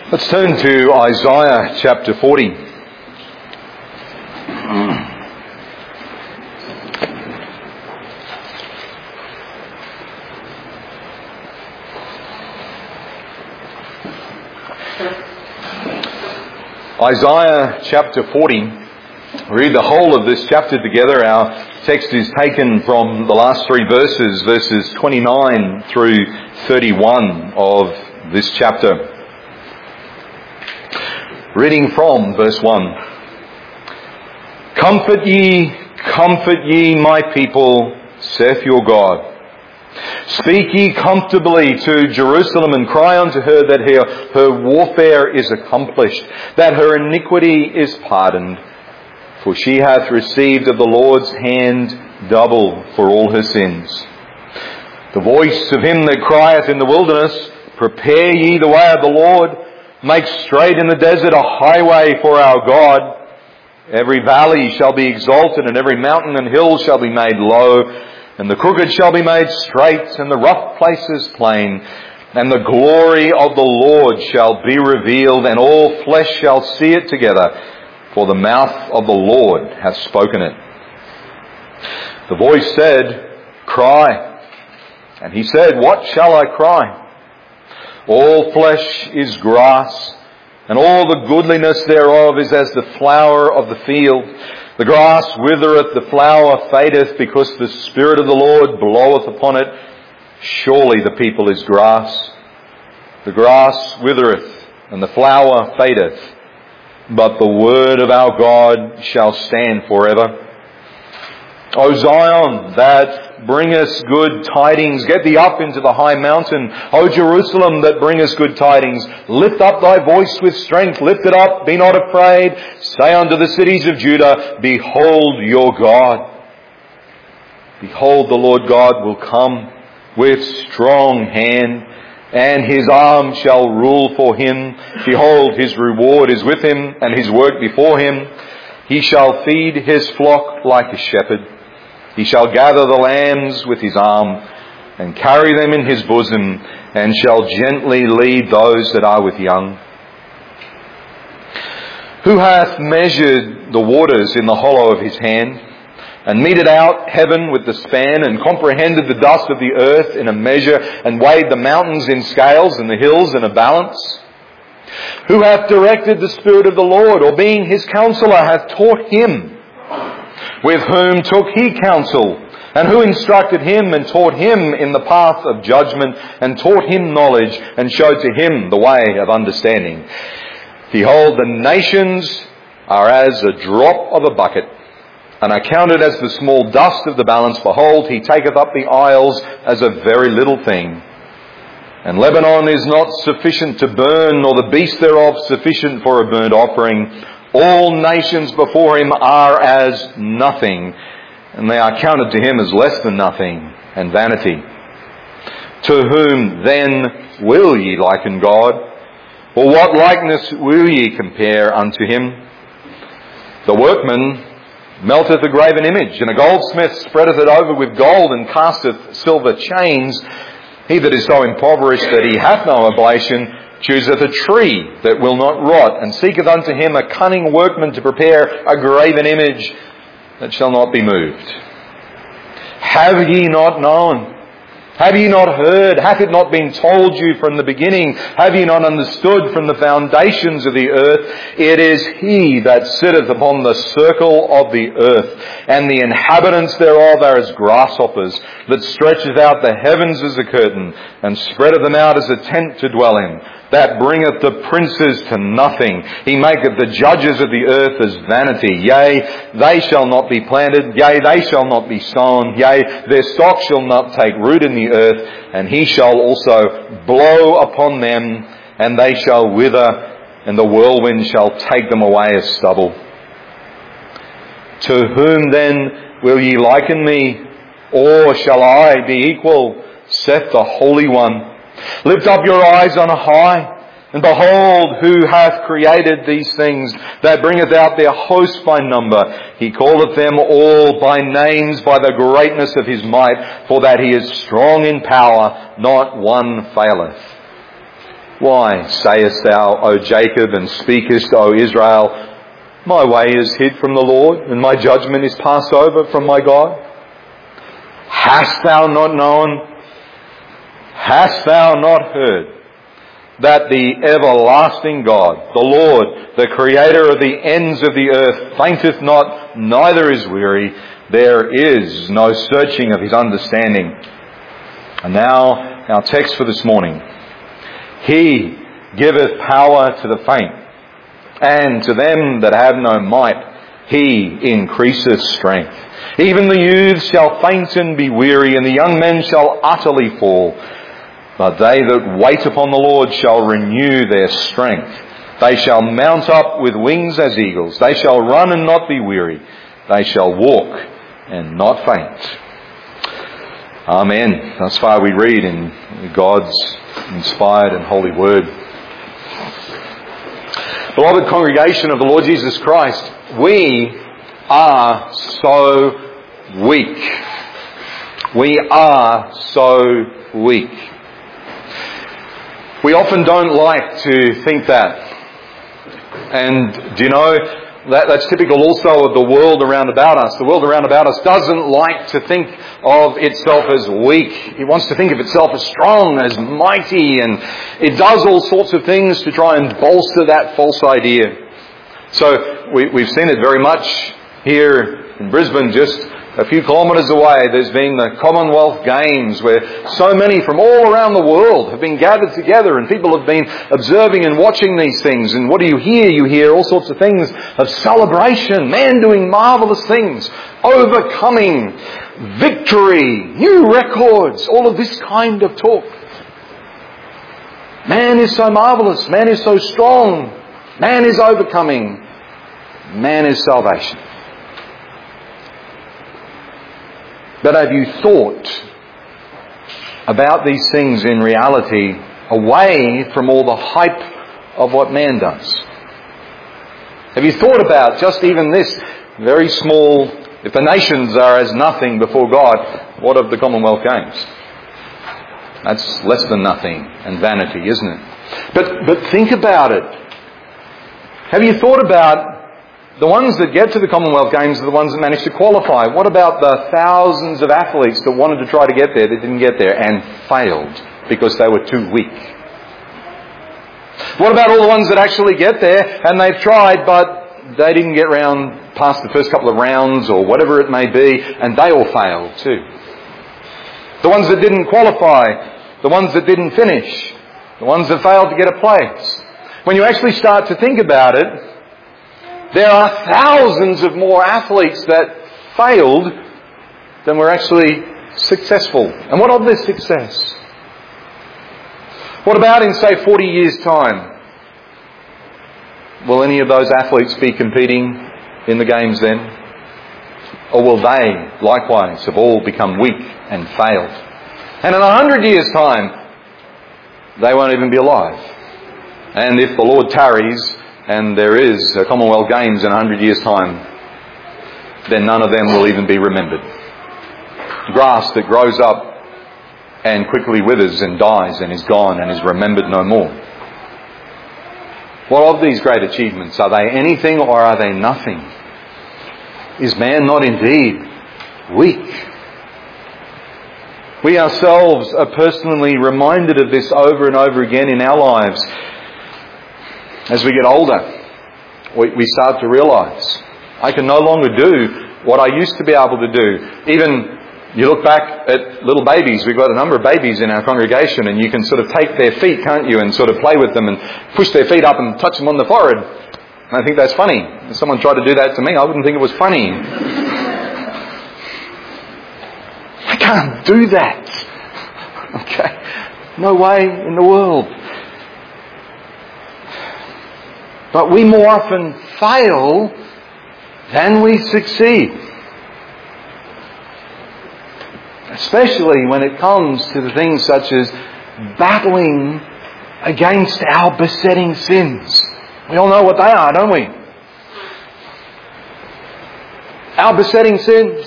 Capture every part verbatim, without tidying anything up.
Let's turn to Isaiah chapter forty. Isaiah chapter forty. Read the whole of this chapter together. Our text is taken from the last three verses, verses twenty-nine through thirty-one of this chapter. Reading from verse one. Comfort ye, comfort ye, my people, saith your God. Speak ye comfortably to Jerusalem, and cry unto her that her, her warfare is accomplished, that her iniquity is pardoned. For she hath received of the Lord's hand double for all her sins. The voice of him that crieth in the wilderness, prepare ye the way of the Lord, make straight in the desert a highway for our God. Every valley shall be exalted, and every mountain and hill shall be made low, and the crooked shall be made straight, and the rough places plain. And the glory of the Lord shall be revealed, and all flesh shall see it together, for the mouth of the Lord hath spoken it. The voice said, Cry. And he said, What shall I cry? All flesh is grass, and all the goodliness thereof is as the flower of the field. The grass withereth, the flower fadeth, because the Spirit of the Lord bloweth upon it. Surely the people is grass. The grass withereth, and the flower fadeth, but the word of our God shall stand forever. O Zion, that bringest good tidings, get thee up into the high mountain. O Jerusalem, that bringest good tidings, lift up thy voice with strength. Lift it up, be not afraid. Say unto the cities of Judah, Behold your God. Behold, the Lord God will come with strong hand, and his arm shall rule for him. Behold, his reward is with him, and his work before him. He shall feed his flock like a shepherd. He shall gather the lambs with his arm, and carry them in his bosom, and shall gently lead those that are with young. Who hath measured the waters in the hollow of his hand, and meted out heaven with the span, and comprehended the dust of the earth in a measure, and weighed the mountains in scales, and the hills in a balance? Who hath directed the Spirit of the Lord, or being his counsellor hath taught him? With whom took he counsel? And who instructed him and taught him in the path of judgment, and taught him knowledge, and showed to him the way of understanding? Behold, the nations are as a drop of a bucket, and are counted as the small dust of the balance. Behold, he taketh up the isles as a very little thing. And Lebanon is not sufficient to burn, nor the beast thereof sufficient for a burnt offering. All nations before him are as nothing, and they are counted to him as less than nothing, and vanity. To whom then will ye liken God? Or what likeness will ye compare unto him? The workman melteth a graven image, and a goldsmith spreadeth it over with gold, and casteth silver chains. He that is so impoverished that he hath no oblation chooseth a tree that will not rot, and seeketh unto him a cunning workman to prepare a graven image that shall not be moved. Have ye not known? Have ye not heard? Hath it not been told you from the beginning? Have ye not understood from the foundations of the earth? It is he that sitteth upon the circle of the earth, and the inhabitants thereof are as grasshoppers, that stretcheth out the heavens as a curtain, and spreadeth them out as a tent to dwell in, that bringeth the princes to nothing. He maketh the judges of the earth as vanity. Yea, they shall not be planted. Yea, they shall not be sown. Yea, their stock shall not take root in the earth. And he shall also blow upon them, and they shall wither, and the whirlwind shall take them away as stubble. To whom then will ye liken me? Or shall I be equal, saith the Holy One? Lift up your eyes on high, and behold who hath created these things, that bringeth out their host by number. He calleth them all by names, by the greatness of his might, for that he is strong in power, not one faileth. Why sayest thou, O Jacob, and speakest, O Israel, my way is hid from the Lord, and my judgment is passed over from my God? Hast thou not known? Hast thou not heard that the everlasting God, the Lord, the Creator of the ends of the earth, fainteth not, neither is weary? There is no searching of his understanding. And now, our text for this morning. He giveth power to the faint, and to them that have no might he increaseth strength. Even the youths shall faint and be weary, and the young men shall utterly fall. But they that wait upon the Lord shall renew their strength. They shall mount up with wings as eagles. They shall run and not be weary. They shall walk and not faint. Amen. Thus far we read in God's inspired and holy word. Beloved congregation of the Lord Jesus Christ, we are so weak. We are so weak. We often don't like to think that. And do you know, that, that's typical also of the world around about us. The world around about us doesn't like to think of itself as weak. It wants to think of itself as strong, as mighty, and it does all sorts of things to try and bolster that false idea. So we, we've seen it very much here in Brisbane, just a few kilometres away. There's been the Commonwealth Games, where so many from all around the world have been gathered together, and people have been observing and watching these things. And what do you hear? You hear all sorts of things of celebration, man doing marvellous things, overcoming, victory, new records, all of this kind of talk. Man is so marvellous, man is so strong, man is overcoming, man is salvation. But have you thought about these things in reality away from all the hype of what man does? Have you thought about just even this very small, if the nations are as nothing before God, what of the Commonwealth Games? That's less than nothing and vanity, isn't it? But, but think about it. Have you thought about the ones that get to the Commonwealth Games are the ones that manage to qualify? What about the thousands of athletes that wanted to try to get there that didn't get there and failed because they were too weak? What about all the ones that actually get there and they've tried but they didn't get round past the first couple of rounds or whatever it may be, and they all failed too? The ones that didn't qualify, the ones that didn't finish, the ones that failed to get a place. When you actually start to think about it, there are thousands of more athletes that failed than were actually successful. And what of this success? What about in, say, forty years' time? Will any of those athletes be competing in the games then? Or will they, likewise, have all become weak and failed? And in a hundred years' time, they won't even be alive. And if the Lord tarries, and there is a Commonwealth Games in a hundred years' time, then none of them will even be remembered. Grass that grows up and quickly withers and dies and is gone and is remembered no more. What of these great achievements? Are they anything or are they nothing? Is man not indeed weak? We ourselves are personally reminded of this over and over again in our lives. As we get older, we, we start to realise, I can no longer do what I used to be able to do. Even you look back at little babies. We've got a number of babies in our congregation, and you can sort of take their feet, can't you, and sort of play with them and push their feet up and touch them on the forehead. And I think that's funny. If someone tried to do that to me, I wouldn't think it was funny. I can't do that. Okay. No way in the world. But we more often fail than we succeed. Especially when it comes to the things such as battling against our besetting sins. We all know what they are, don't we? Our besetting sins.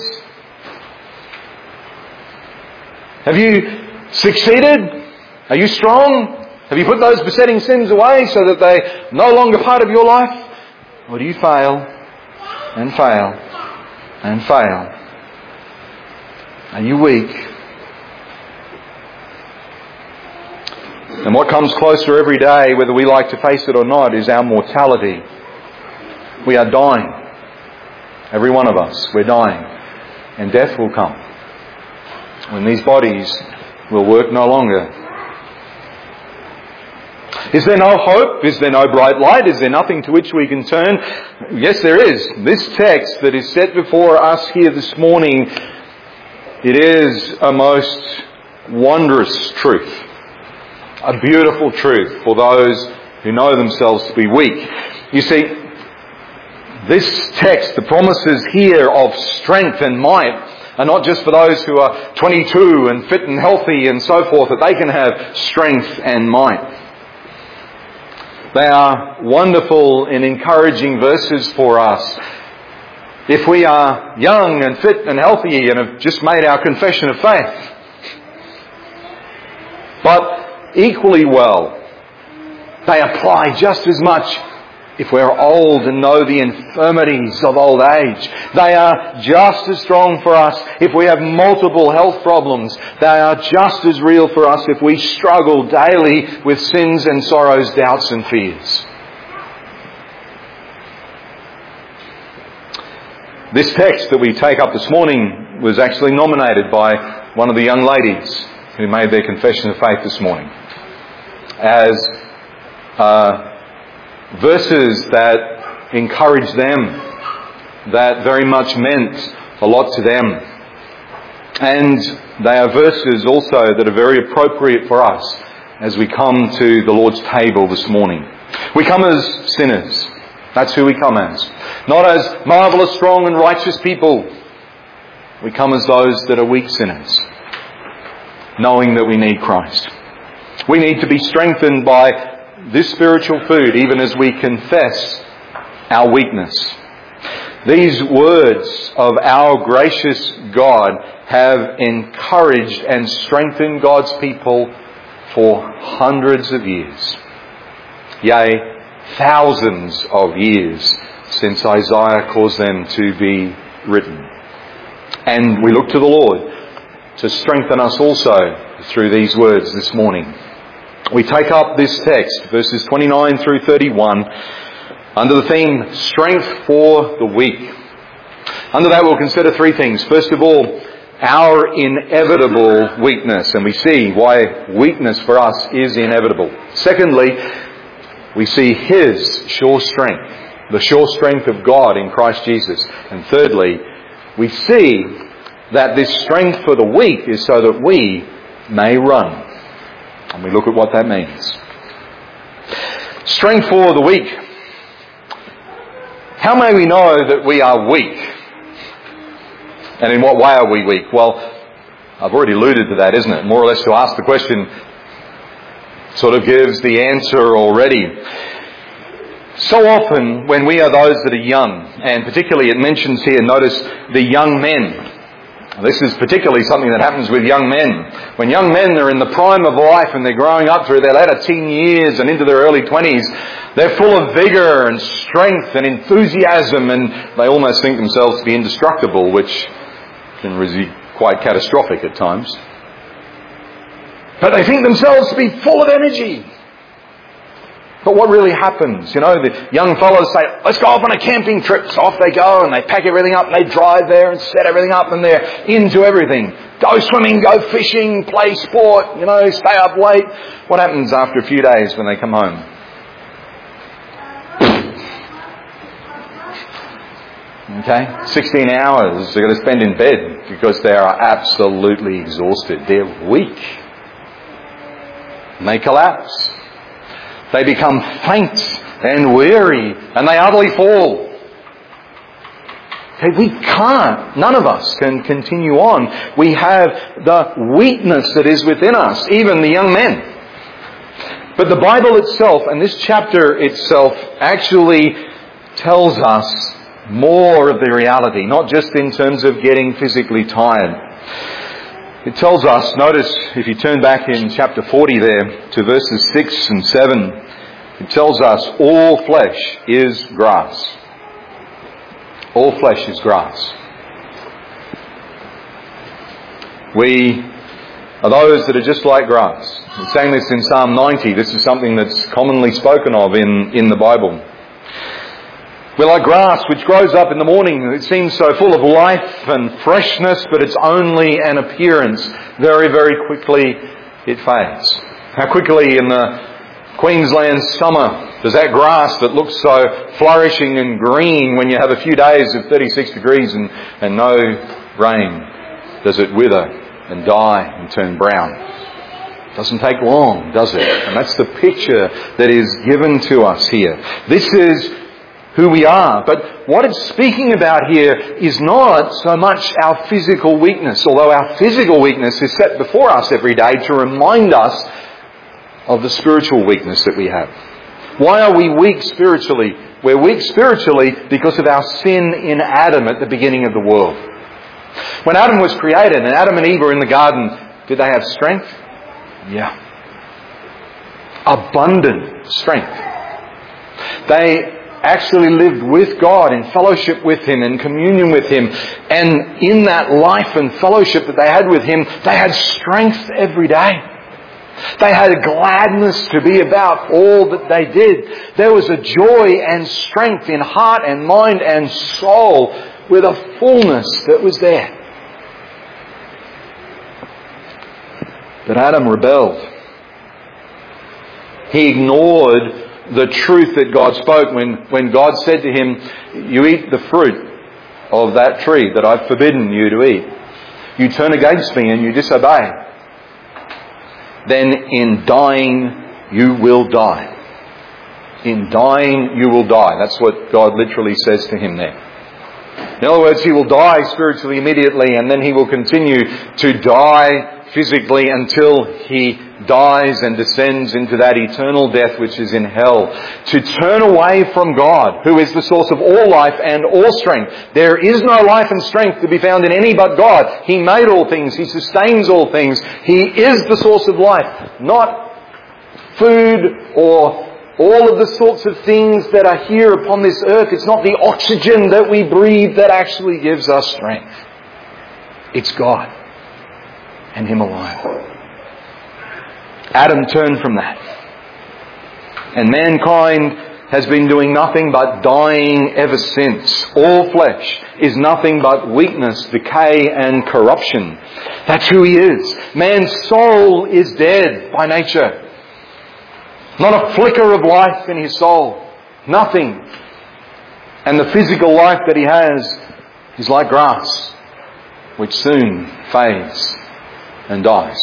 Have you succeeded? Are you strong? Have you put those besetting sins away so that they're no longer part of your life? Or do you fail and fail and fail? Are you weak? And what comes closer every day, whether we like to face it or not, is our mortality. We are dying. Every one of us, we're dying. And death will come when these bodies will work no longer. Is there no hope? Is there no bright light? Is there nothing to which we can turn? Yes, there is. This text that is set before us here this morning, it is a most wondrous truth. A beautiful truth for those who know themselves to be weak. You see, this text, the promises here of strength and might, are not just for those who are twenty-two and fit and healthy and so forth, that they can have strength and might. They are wonderful and encouraging verses for us. If we are young and fit and healthy and have just made our confession of faith. But equally well, they apply just as much if we're old and know the infirmities of old age. They are just as strong for us if we have multiple health problems. They are just as real for us if we struggle daily with sins and sorrows, doubts and fears. This text that we take up this morning was actually nominated by one of the young ladies who made their confession of faith this morning as uh, verses that encourage them, that very much meant a lot to them. And they are verses also that are very appropriate for us as we come to the Lord's table this morning. We come as sinners. That's who we come as. Not as marvellous, strong and righteous people. We come as those that are weak sinners, knowing that we need Christ. We need to be strengthened by this spiritual food, even as we confess our weakness. These words of our gracious God have encouraged and strengthened God's people for hundreds of years. Yea, thousands of years since Isaiah caused them to be written. And we look to the Lord to strengthen us also through these words this morning. We take up this text, verses twenty-nine through thirty-one, under the theme, Strength for the Weak. Under that we'll consider three things. First of all, our inevitable weakness, and we see why weakness for us is inevitable. Secondly, we see His sure strength, the sure strength of God in Christ Jesus. And thirdly, we see that this strength for the weak is so that we may run. And we look at what that means. Strength for the weak. How may we know that we are weak? And in what way are we weak? Well, I've already alluded to that, isn't it? More or less to ask the question sort of gives the answer already. So often when we are those that are young, and particularly it mentions here, notice the young men. This is particularly something that happens with young men. When young men are in the prime of life and they're growing up through their latter teen years and into their early twenties, they're full of vigour and strength and enthusiasm, and they almost think themselves to be indestructible, which can be quite catastrophic at times. But they think themselves to be full of energy. But what really happens? You know, the young fellows say, let's go off on a camping trip. So off they go and they pack everything up and they drive there and set everything up and they're into everything. Go swimming, go fishing, play sport, you know, stay up late. What happens after a few days when they come home? Okay, sixteen hours they're going to spend in bed because they are absolutely exhausted. They're weak. And they collapse. They become faint and weary and they utterly fall. Okay, we can't, none of us can continue on. We have the weakness that is within us, even the young men. But the Bible itself and this chapter itself actually tells us more of the reality, not just in terms of getting physically tired. It tells us, notice if you turn back in chapter forty there to verses six and seven, it tells us all flesh is grass. All flesh is grass. We are those that are just like grass. We're saying this in Psalm ninety. This is something that's commonly spoken of in, in the Bible. We're like grass which grows up in the morning. It seems so full of life and freshness, but it's only an appearance. Very, very quickly it fades. How quickly in the Queensland summer does that grass that looks so flourishing and green when you have a few days of thirty-six degrees and, and no rain, does it wither and die and turn brown? It doesn't take long, does it? And that's the picture that is given to us here. This is who we are. But what it's speaking about here is not so much our physical weakness, although our physical weakness is set before us every day to remind us of the spiritual weakness that we have. Why are we weak spiritually? We're weak spiritually because of our sin in Adam at the beginning of the world. When Adam was created and Adam and Eve were in the garden, did they have strength? Yeah. Abundant strength. They actually lived with God in fellowship with Him, in communion with Him. And in that life and fellowship that they had with Him, they had strength every day. They had a gladness to be about all that they did. There was a joy and strength in heart and mind and soul with a fullness that was there. But Adam rebelled. He ignored the truth that God spoke when, when God said to him, you eat the fruit of that tree that I've forbidden you to eat. You turn against me and you disobey. Then in dying you will die. In dying you will die. That's what God literally says to him there. In other words, he will die spiritually immediately, and then he will continue to die physically until he dies and descends into that eternal death which is in hell. To turn away from God, who is the source of all life and all strength. There is no life and strength to be found in any but God. He made all things. He sustains all things. He is the source of life. Not food or all of the sorts of things that are here upon this earth. It's not the oxygen that we breathe that actually gives us strength. It's God and Him alone. Adam turned from that. And mankind has been doing nothing but dying ever since. All flesh is nothing but weakness, decay and corruption. That's who he is. Man's soul is dead by nature. Not a flicker of life in his soul. Nothing. And the physical life that he has is like grass, which soon fades and dies.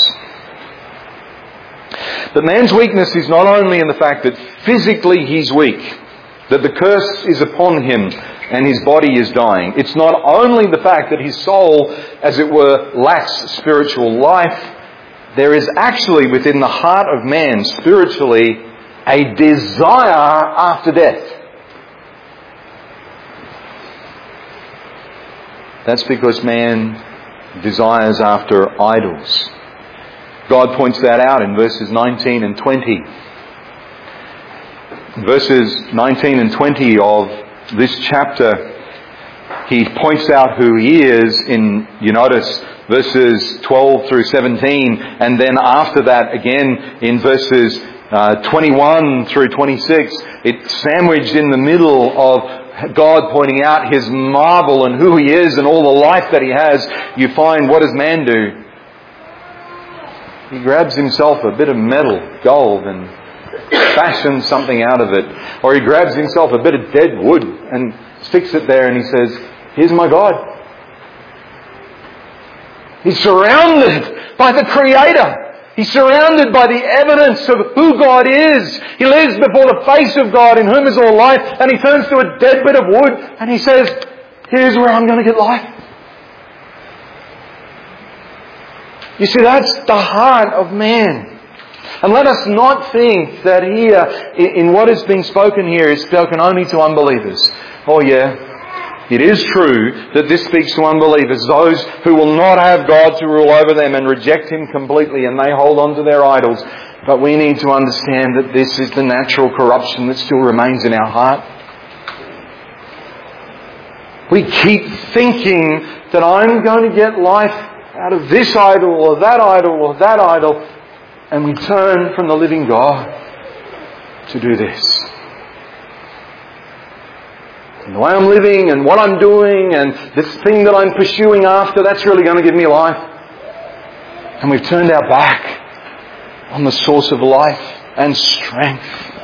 But man's weakness is not only in the fact that physically he's weak, that the curse is upon him and his body is dying. It's not only the fact that his soul, as it were, lacks spiritual life. There is actually within the heart of man spiritually a desire after death. That's because man desires after idols. God points that out in verses nineteen and twenty. Verses nineteen and twenty of this chapter, he points out who he is in, you notice, verses twelve through seventeen, and then after that again in verses uh, twenty-one through twenty-six, it's sandwiched in the middle of God pointing out His marvel and who He is and all the life that He has. You find, what does man do? He grabs himself a bit of metal, gold, and fashions something out of it. Or he grabs himself a bit of dead wood and sticks it there and he says, here's my God. He's surrounded by the Creator. He's surrounded by the evidence of who God is. He lives before the face of God in whom is all life, and he turns to a dead bit of wood and he says, here's where I'm going to get life. You see, that's the heart of man. And let us not think that here, in what is being spoken here, is spoken only to unbelievers. Oh yeah, It is true that this speaks to unbelievers, those who will not have God to rule over them and reject Him completely, and they hold on to their idols. But we need to understand that this is the natural corruption that still remains in our heart. We keep thinking that I'm going to get life out of this idol or that idol or that idol, and we turn from the living God to do this. And the way I'm living and what I'm doing and this thing that I'm pursuing after, that's really going to give me life. And we've turned our back on the source of life and strength.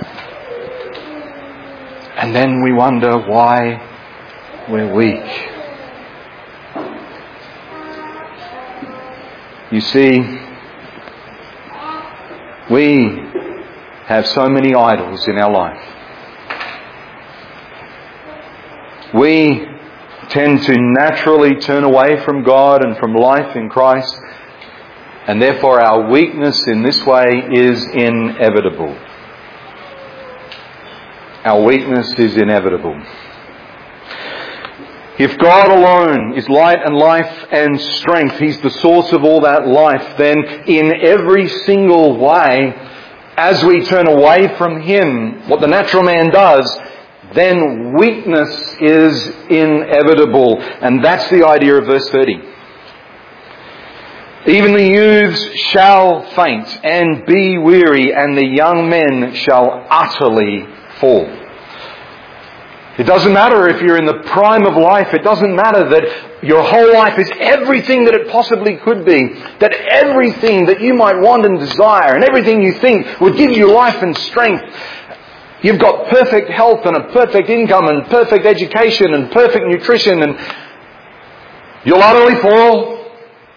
And then we wonder why we're weak. You see, we have so many idols in our life. We tend to naturally turn away from God and from life in Christ, and therefore our weakness in this way is inevitable. Our weakness is inevitable. If God alone is light and life and strength, He's the source of all that life, then in every single way, as we turn away from Him, what the natural man does, then weakness is inevitable. And that's the idea of verse thirty. Even the youths shall faint and be weary, and the young men shall utterly fall. It doesn't matter if you're in the prime of life. It doesn't matter that your whole life is everything that it possibly could be. That everything that you might want and desire and everything you think would give you life and strength. You've got perfect health and a perfect income and perfect education and perfect nutrition, and you'll utterly fall.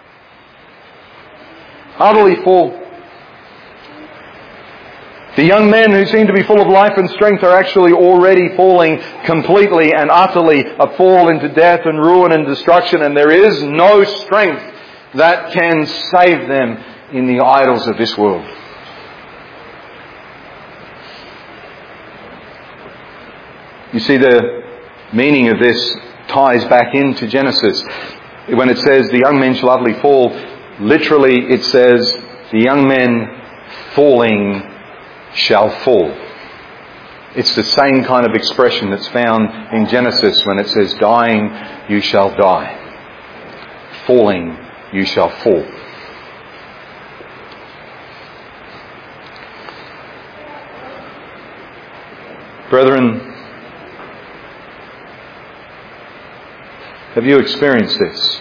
Utterly fall. The young men who seem to be full of life and strength are actually already falling completely and utterly, a fall into death and ruin and destruction, and there is no strength that can save them in the idols of this world. You see, the meaning of this ties back into Genesis. When it says the young men shall utterly fall, literally it says the young men falling shall fall. It's the same kind of expression that's found in Genesis when it says dying you shall die, falling you shall fall. Brethren, have you experienced this?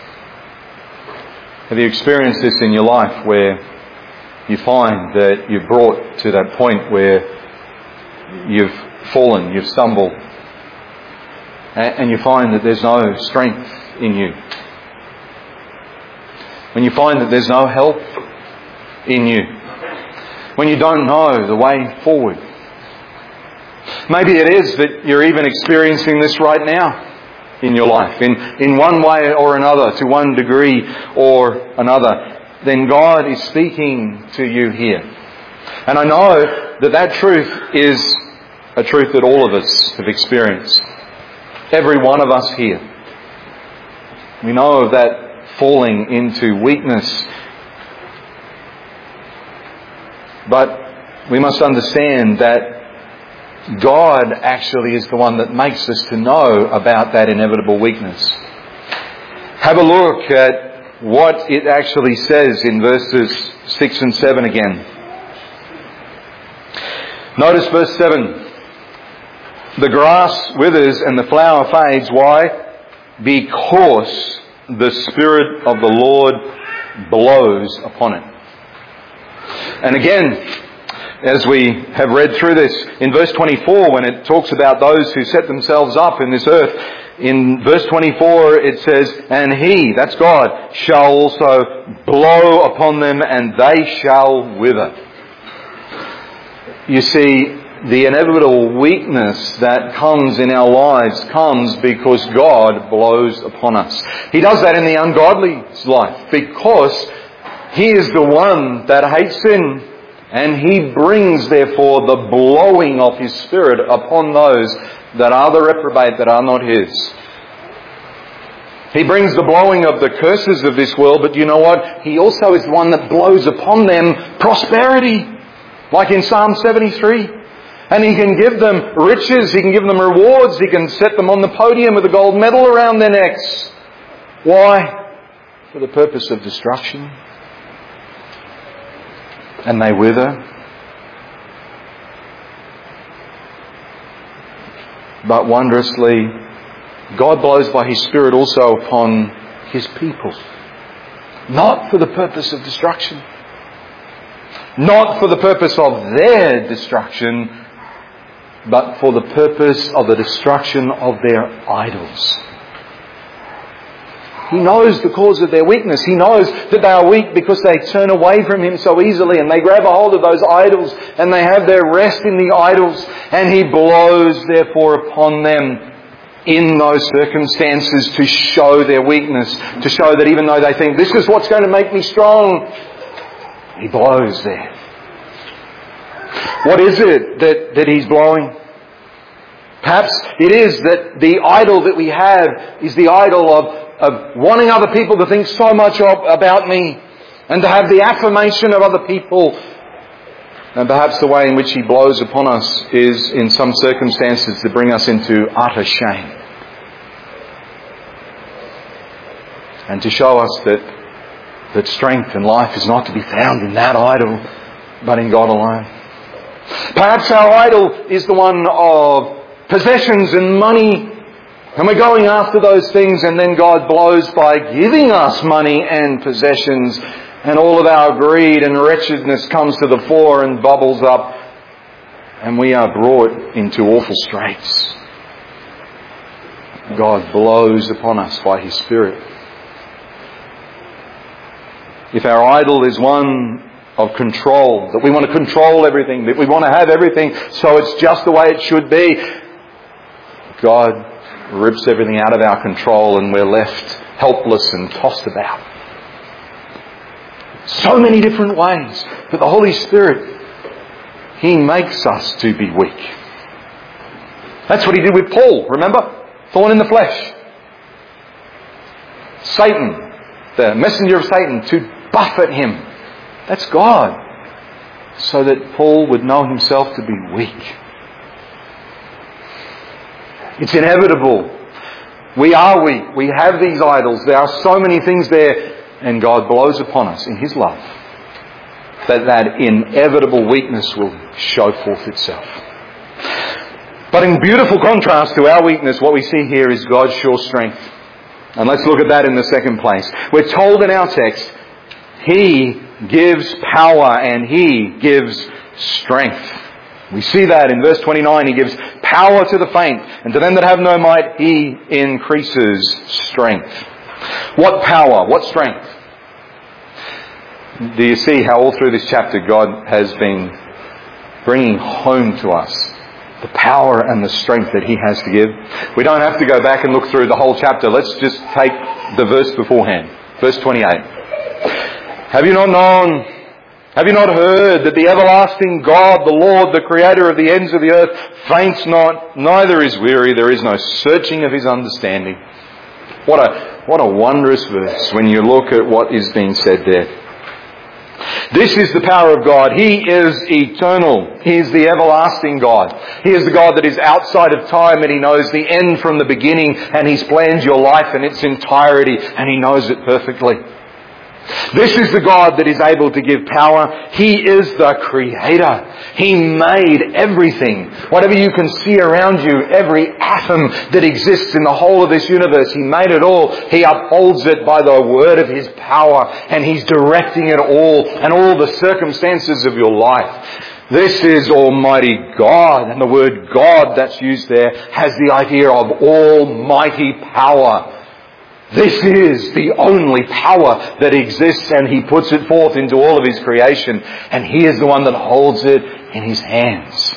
Have you experienced this in your life where you find that you're brought to that point where you've fallen, you've stumbled, and you find that there's no strength in you? When you find that there's no help in you? When you don't know the way forward? Maybe it is that you're even experiencing this right now in your life, in, in one way or another, to one degree or another. Then God is speaking to you here. And I know that that truth is a truth that all of us have experienced. Every one of us here. We know of that falling into weakness. But we must understand that God actually is the one that makes us to know about that inevitable weakness. Have a look at what it actually says in verses six and seven again. Notice verse seven. The grass withers and the flower fades. Why? Because the Spirit of the Lord blows upon it. And again, as we have read through this, in verse twenty-four, when it talks about those who set themselves up in this earth, in verse twenty-four it says, and He, that's God, shall also blow upon them and they shall wither. You see, the inevitable weakness that comes in our lives comes because God blows upon us. He does that in the ungodly's life because He is the one that hates sin. And He brings, therefore, the blowing of His Spirit upon those that are the reprobate, that are not His. He brings the blowing of the curses of this world, but you know what? He also is the one that blows upon them prosperity. Like in Psalm seventy-three. And He can give them riches, He can give them rewards, He can set them on the podium with a gold medal around their necks. Why? For the purpose of destruction. And they wither. But wondrously, God blows by His Spirit also upon His people. Not for the purpose of destruction. Not for the purpose of their destruction, but for the purpose of the destruction of their idols. He knows the cause of their weakness. He knows that they are weak because they turn away from Him so easily and they grab a hold of those idols and they have their rest in the idols, and He blows therefore upon them in those circumstances to show their weakness, to show that even though they think this is what's going to make me strong, He blows there. What is it that, that He's blowing? Perhaps it is that the idol that we have is the idol of, of wanting other people to think so much of, about me, and to have the affirmation of other people. And perhaps the way in which He blows upon us is in some circumstances to bring us into utter shame. And to show us that, that strength and life is not to be found in that idol, but in God alone. Perhaps our idol is the one of possessions and money, and we're going after those things, and then God blows by giving us money and possessions, and all of our greed and wretchedness comes to the fore and bubbles up, and we are brought into awful straits. God blows upon us by His Spirit. If our idol is one of control, that we want to control everything, that we want to have everything so it's just the way it should be, God rips everything out of our control and we're left helpless and tossed about. So many different ways. But the Holy Spirit, He makes us to be weak. That's what He did with Paul, remember? Thorn in the flesh. Satan, the messenger of Satan, to buffet him. That's God. So that Paul would know himself to be weak. It's inevitable. We are weak. We have these idols. There are so many things there. And God blows upon us in His love that that inevitable weakness will show forth itself. But in beautiful contrast to our weakness, what we see here is God's sure strength. And let's look at that in the second place. We're told in our text, He gives power and He gives strength. We see that in verse twenty-nine. He gives power to the faint, and to them that have no might, He increases strength. What power? What strength? Do you see how all through this chapter God has been bringing home to us the power and the strength that He has to give? We don't have to go back and look through the whole chapter. Let's just take the verse beforehand. Verse twenty-eight. Have you not known, have you not heard that the everlasting God, the Lord, the Creator of the ends of the earth, faints not, neither is weary, there is no searching of His understanding. What a, what a wondrous verse when you look at what is being said there. This is the power of God. He is eternal. He is the everlasting God. He is the God that is outside of time, and He knows the end from the beginning, and He's planned your life in its entirety, and He knows it perfectly. This is the God that is able to give power. He is the Creator. He made everything. Whatever you can see around you, every atom that exists in the whole of this universe, He made it all. He upholds it by the word of His power, and He's directing it all and all the circumstances of your life. This is Almighty God, and the word God that's used there has the idea of almighty power. This is the only power that exists, and He puts it forth into all of His creation, and He is the one that holds it in His hands.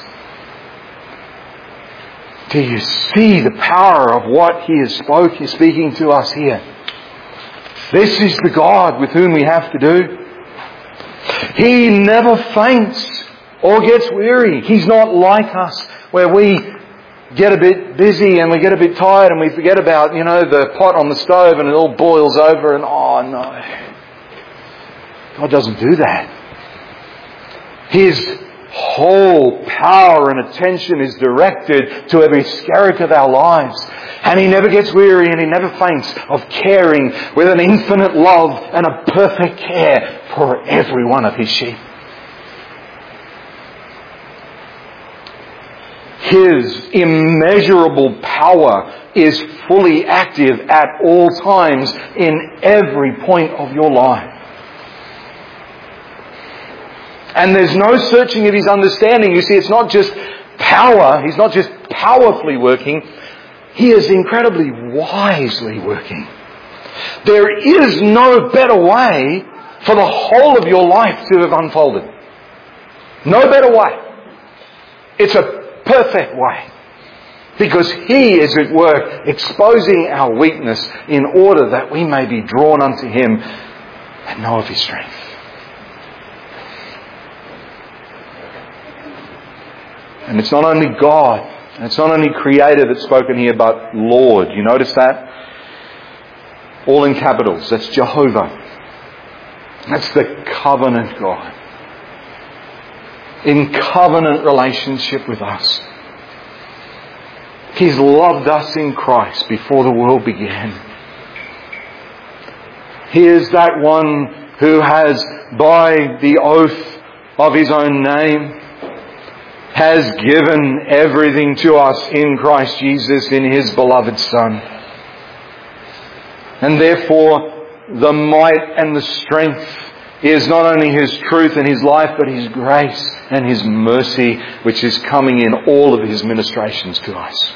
Do you see the power of what He is spoke, He's speaking to us here? This is the God with whom we have to do. He never faints or gets weary. He's not like us, where we get a bit busy and we get a bit tired and we forget about, you know, the pot on the stove and it all boils over and, oh no. God doesn't do that. His whole power and attention is directed to every skerrick of our lives. And He never gets weary and He never faints of caring with an infinite love and a perfect care for every one of His sheep. His immeasurable power is fully active at all times in every point of your life. And there's no searching of His understanding. You see, it's not just power. He's not just powerfully working. He is incredibly wisely working. There is no better way for the whole of your life to have unfolded. No better way. It's a perfect way. Because He is at work exposing our weakness in order that we may be drawn unto Him and know of His strength. And it's not only God, and it's not only Creator that's spoken here, but Lord. You notice that? All in capitals. That's Jehovah. That's the covenant God. In covenant relationship with us. He's loved us in Christ before the world began. He is that one who has, by the oath of His own name, has given everything to us in Christ Jesus, in His beloved Son. And therefore, the might and the strength is not only His truth and His life, but His grace and His mercy, which is coming in all of His ministrations to us.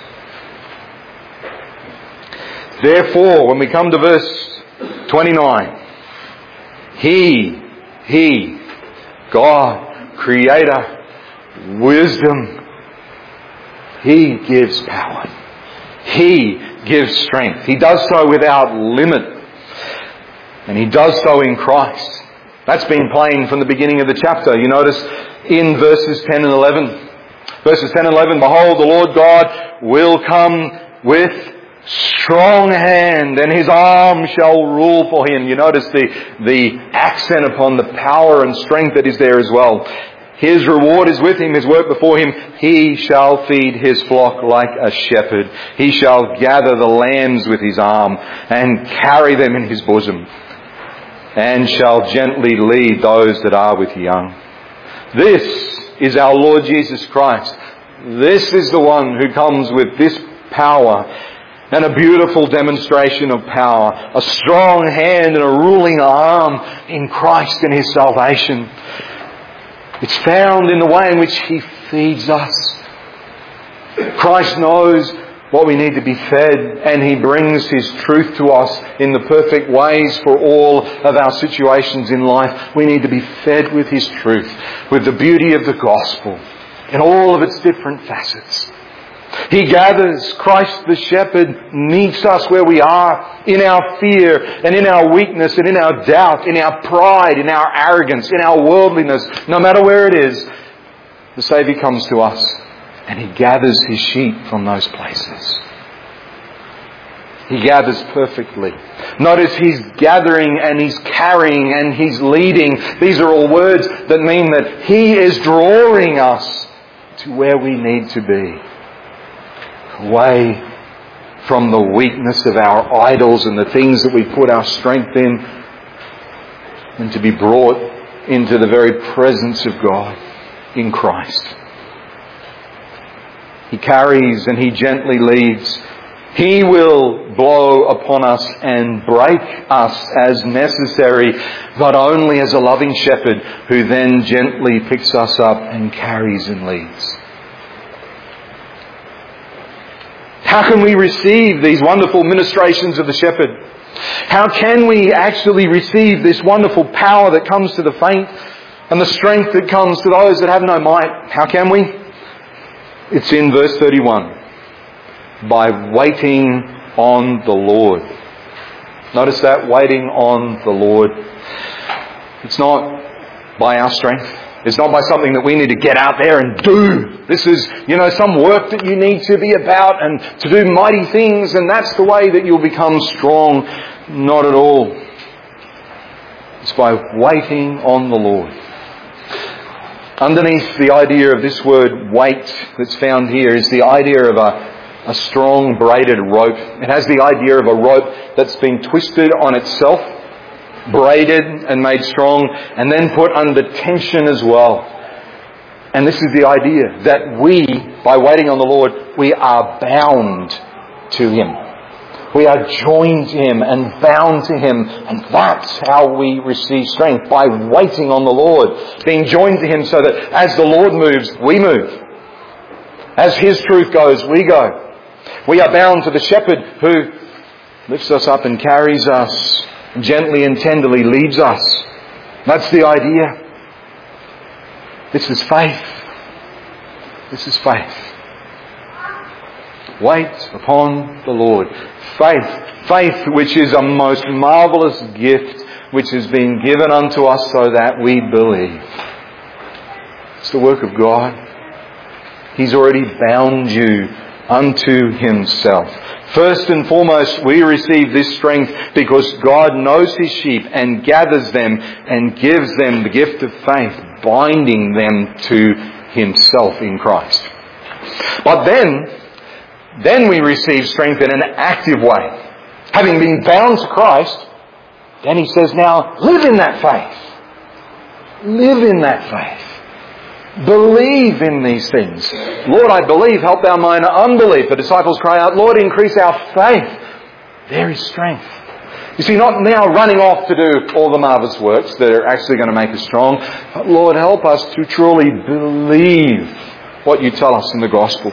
Therefore, when we come to verse twenty-nine, He, He, God, Creator, wisdom, He gives power. He gives strength. He does so without limit. And He does so in Christ. That's been plain from the beginning of the chapter. You notice in verses ten and eleven. Verses ten and eleven, behold, the Lord God will come with strong hand, and His arm shall rule for Him. You notice the, the accent upon the power and strength that is there as well. His reward is with Him, His work before Him. He shall feed His flock like a shepherd. He shall gather the lambs with His arm and carry them in His bosom, and shall gently lead those that are with young. This is our Lord Jesus Christ. This is the one who comes with this power and a beautiful demonstration of power. A strong hand and a ruling arm in Christ and His salvation. It's found in the way in which He feeds us. Christ knows what we need to be fed, and He brings His truth to us in the perfect ways for all of our situations in life. We need to be fed with His truth, with the beauty of the gospel in all of its different facets. He gathers, Christ the shepherd meets us where we are, in our fear and in our weakness and in our doubt, in our pride, in our arrogance, in our worldliness. No matter where it is, the Saviour comes to us and He gathers His sheep from those places. He gathers perfectly. Notice He's gathering and He's carrying and He's leading. These are all words that mean that He is drawing us to where we need to be. Away from the weakness of our idols and the things that we put our strength in, and to be brought into the very presence of God in Christ. He carries and He gently leads. He will blow upon us and break us as necessary, but only as a loving shepherd who then gently picks us up and carries and leads. How can we receive these wonderful ministrations of the shepherd? How can we actually receive this wonderful power that comes to the faint and the strength that comes to those that have no might? How can we? It's in verse thirty-one. By waiting on the Lord. Notice that, waiting on the Lord. It's not by our strength. It's not by something that we need to get out there and do. This is, you know, some work that you need to be about and to do mighty things, and that's the way that you'll become strong. Not at all. It's by waiting on the Lord. Underneath the idea of this word wait that's found here is the idea of a, a strong braided rope. It has the idea of a rope that's been twisted on itself, braided and made strong, and then put under tension as well. And this is the idea that we, by waiting on the Lord, we are bound to Him. We are joined to Him and bound to Him, and that's how we receive strength, by waiting on the Lord, being joined to Him so that as the Lord moves, we move. As His truth goes, we go. We are bound to the Shepherd who lifts us up and carries us, gently and tenderly leads us. That's the idea. This is faith. This is faith. Wait upon the Lord. Faith. Faith which is a most marvellous gift which has been given unto us so that we believe. It's the work of God. He's already bound you unto Himself. First and foremost, we receive this strength because God knows His sheep and gathers them and gives them the gift of faith, binding them to Himself in Christ. But then, then we receive strength in an active way. Having been bound to Christ, then He says, now live in that faith. Live in that faith. Believe in these things. Lord, I believe, help thou mine unbelief. The disciples cry out, Lord, increase our faith. There is strength. You see, not now running off to do all the marvellous works that are actually going to make us strong, but Lord, help us to truly believe what You tell us in the gospel.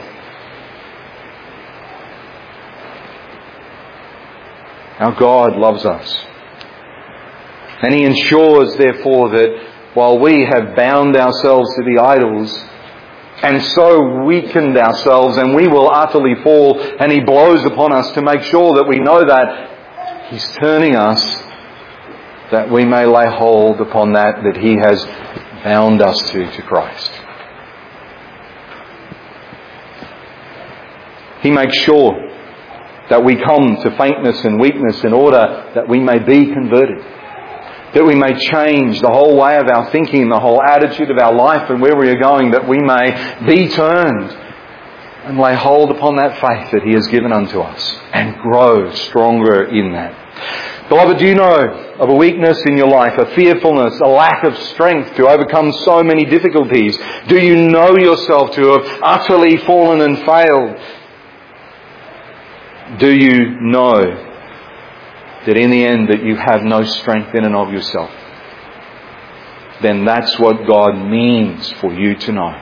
Our God loves us. And He ensures, therefore, that while we have bound ourselves to the idols and so weakened ourselves and we will utterly fall, and He blows upon us to make sure that we know that He's turning us, that we may lay hold upon that that He has bound us to, to Christ. He makes sure that we come to faintness and weakness in order that we may be converted. That we may change the whole way of our thinking, the whole attitude of our life and where we are going, that we may be turned and lay hold upon that faith that He has given unto us and grow stronger in that. Beloved, do you know of a weakness in your life, a fearfulness, a lack of strength to overcome so many difficulties? Do you know yourself to have utterly fallen and failed? Do you know that in the end that you have no strength in and of yourself? Then that's what God means for you to know.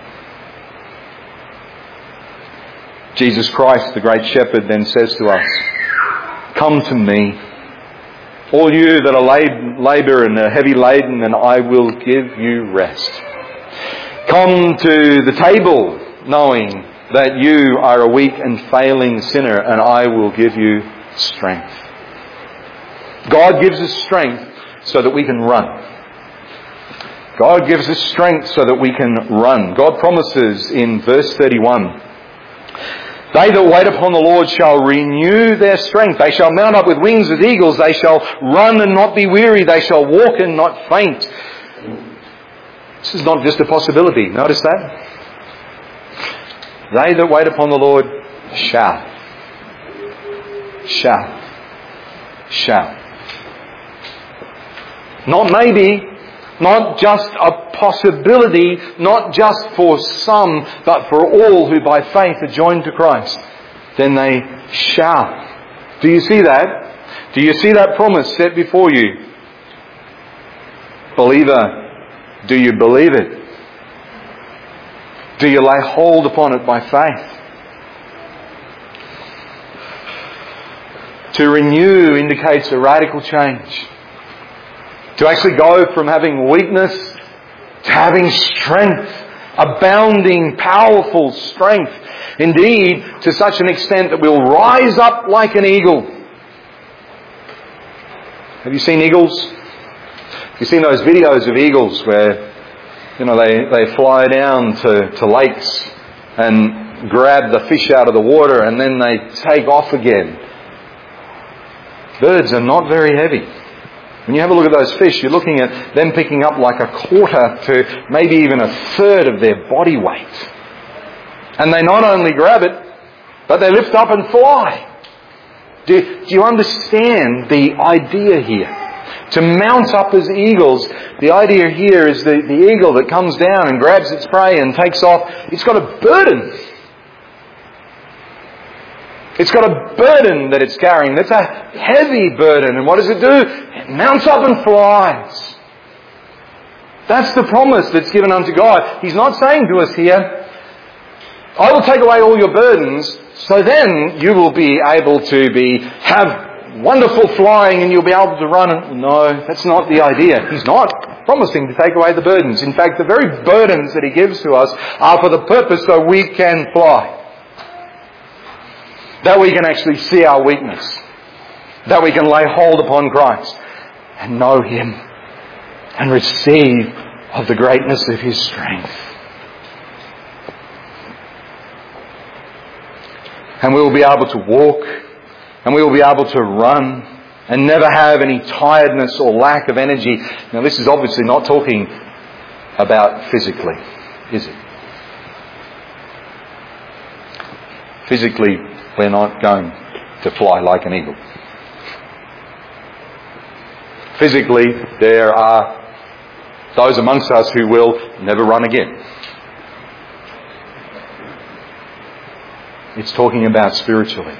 Jesus Christ, the great shepherd, then says to us, come to me, all you that are labour and are heavy laden, and I will give you rest. Come to the table knowing that you are a weak and failing sinner, and I will give you strength. God gives us strength so that we can run. God gives us strength so that we can run. God promises in verse thirty-one, they that wait upon the Lord shall renew their strength. They shall mount up with wings as eagles. They shall run and not be weary. They shall walk and not faint. This is not just a possibility. Notice that. They that wait upon the Lord shall. Shall. Shall. Not maybe, not just a possibility, not just for some, but for all who by faith are joined to Christ. Then they shall. Do you see that? Do you see that promise set before you? Believer, do you believe it? Do you lay hold upon it by faith? To renew indicates a radical change. To actually go from having weakness to having strength, abounding, powerful strength. Indeed, to such an extent that we'll rise up like an eagle. Have you seen eagles? Have you seen those videos of eagles where You know, they, they fly down to, to lakes and grab the fish out of the water and then they take off again. Birds are not very heavy. When you have a look at those fish, you're looking at them picking up like a quarter to maybe even a third of their body weight. And they not only grab it, but they lift up and fly. Do, do you understand the idea here? To mount up as eagles, the idea here is the, the eagle that comes down and grabs its prey and takes off. It's got a burden. It's got a burden that it's carrying. That's a heavy burden. And what does it do? It mounts up and flies. That's the promise that's given unto God. He's not saying to us here, I will take away all your burdens, so then you will be able to be have wonderful flying and you'll be able to run. And no, that's not the idea. He's not promising to take away the burdens. In fact, the very burdens that He gives to us are for the purpose so we can fly. That we can actually see our weakness. That we can lay hold upon Christ and know Him and receive of the greatness of His strength. And we will be able to walk and we will be able to run and never have any tiredness or lack of energy. Now, this is obviously not talking about physically, is it? Physically, we're not going to fly like an eagle. Physically, there are those amongst us who will never run again. It's talking about spiritually.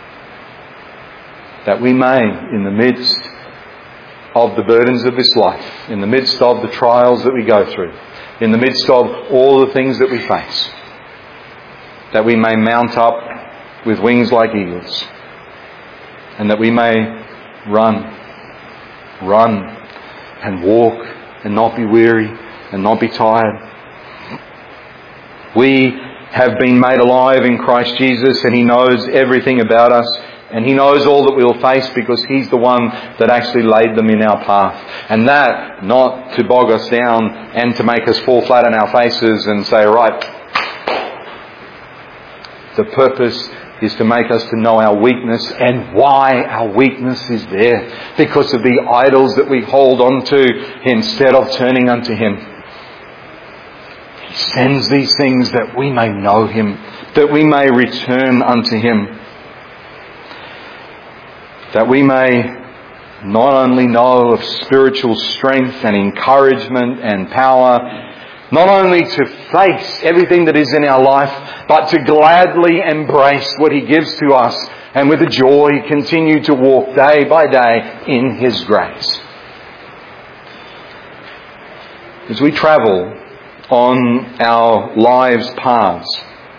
That we may, in the midst of the burdens of this life, in the midst of the trials that we go through, in the midst of all the things that we face, that we may mount up with wings like eagles, and that we may run, run and walk and not be weary and not be tired. We have been made alive in Christ Jesus, and He knows everything about us, and He knows all that we will face because He's the one that actually laid them in our path. And that, not to bog us down and to make us fall flat on our faces and say, right, the purpose is to make us to know our weakness and why our weakness is there. Because of the idols that we hold on to instead of turning unto Him. He sends these things that we may know Him, that we may return unto Him. That we may not only know of spiritual strength and encouragement and power, not only to face everything that is in our life, but to gladly embrace what He gives to us and with a joy continue to walk day by day in His grace. As we travel on our lives' paths,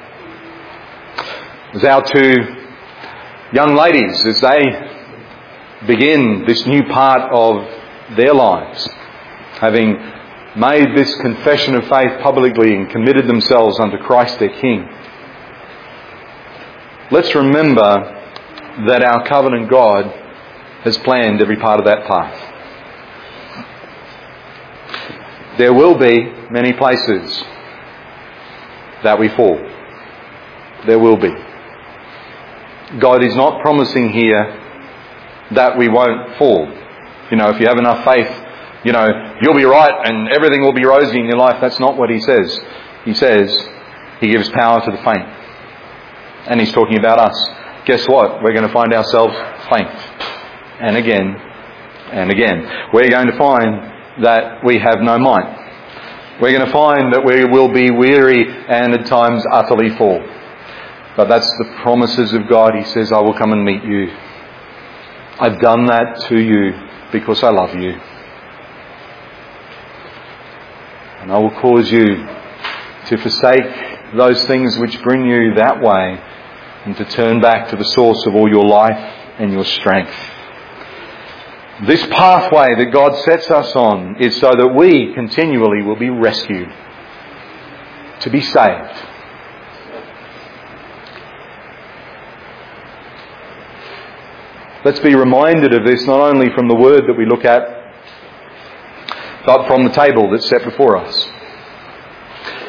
as our two young ladies, as they begin this new part of their lives, having made this confession of faith publicly and committed themselves unto Christ their King, let's remember that our covenant God has planned every part of that path. There will be many places that we fall. There will be. God is not promising here that we won't fall. You know, if you have enough faith, you know, you'll be right and everything will be rosy in your life. That's not what He says. He says He gives power to the faint. And He's talking about us. Guess what? We're going to find ourselves faint. And again, and again. We're going to find that we have no might. We're going to find that we will be weary and at times utterly fall. But that's the promises of God. He says, I will come and meet you. I've done that to you because I love you. And I will cause you to forsake those things which bring you that way and to turn back to the source of all your life and your strength. This pathway that God sets us on is so that we continually will be rescued, to be saved. Let's be reminded of this not only from the Word that we look at, but from the table that's set before us.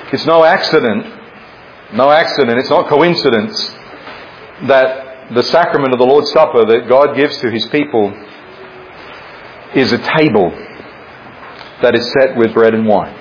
It's no accident, no accident, it's not coincidence that the sacrament of the Lord's Supper that God gives to His people is a table that is set with bread and wine.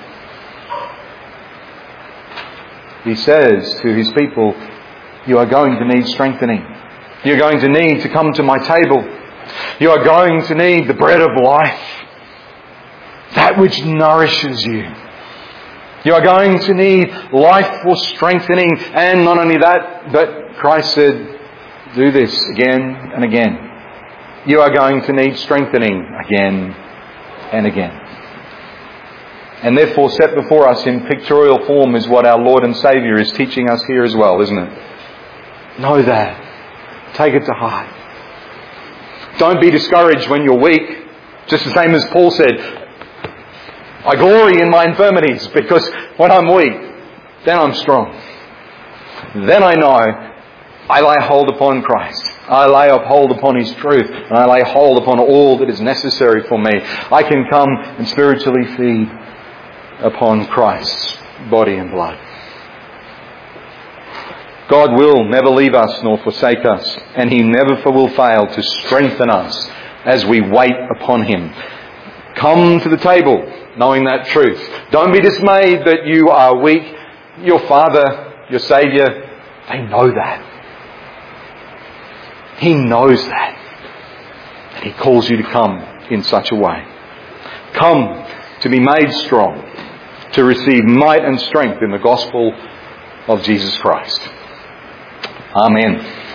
He says to His people, you are going to need strengthening. You're going to need to come to my table. You are going to need the bread of life, that which nourishes you. You are going to need life for strengthening. And not only that, but Christ said, do this again and again. You are going to need strengthening again and again. And therefore set before us in pictorial form is what our Lord and Saviour is teaching us here as well, isn't it? Know that. Take it to heart. Don't be discouraged when you're weak. Just the same as Paul said, I glory in my infirmities because when I'm weak, then I'm strong. Then I know I lay hold upon Christ. I lay hold upon His truth. And I lay hold upon all that is necessary for me. I can come and spiritually feed upon Christ's body and blood. God will never leave us nor forsake us. And He never will fail to strengthen us as we wait upon Him. Come to the table knowing that truth. Don't be dismayed that you are weak. Your Father, your Saviour, they know that. He knows that. And He calls you to come in such a way. Come to be made strong, to receive might and strength in the gospel of Jesus Christ. Amen.